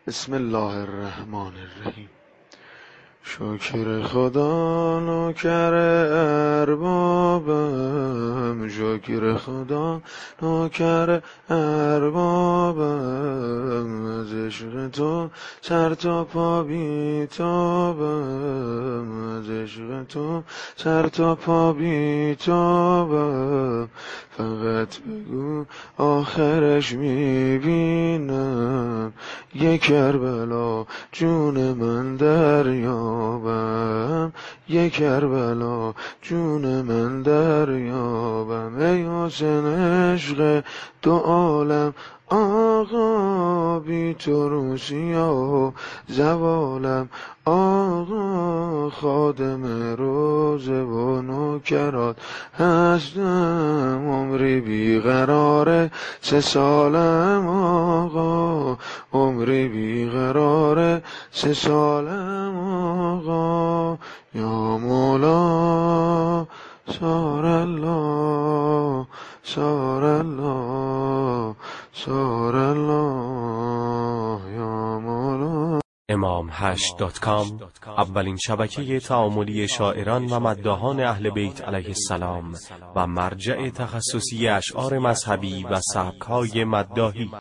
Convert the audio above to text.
بسم الله الرحمن الرحیم. شکر خدا نوکر اربابم، شکر خدا نوکر اربابم، از عشق تو سر تا پا بیتابم، از عشق تو سر تا پا بیتابم. فقط بگو آخرش میبینم، یک کربلا جون من دریابم، یک کربلا جون من دریابم. ای حسین عشق دو عالم آقا، بی تو روسیا و زوالم آقا، خادم روزه و نوکرات هستم، عمری بیقراره 3 سالم آقا، عمری بیقراره 3 سالم آقا. یا مولا سار الله سار الله سار الله یا مولا. imam8.com اولین شبکه تعاملی شاعران و مداحان اهل بیت علیه السلام و مرجع تخصصی اشعار مذهبی و سبک‌های مداحی.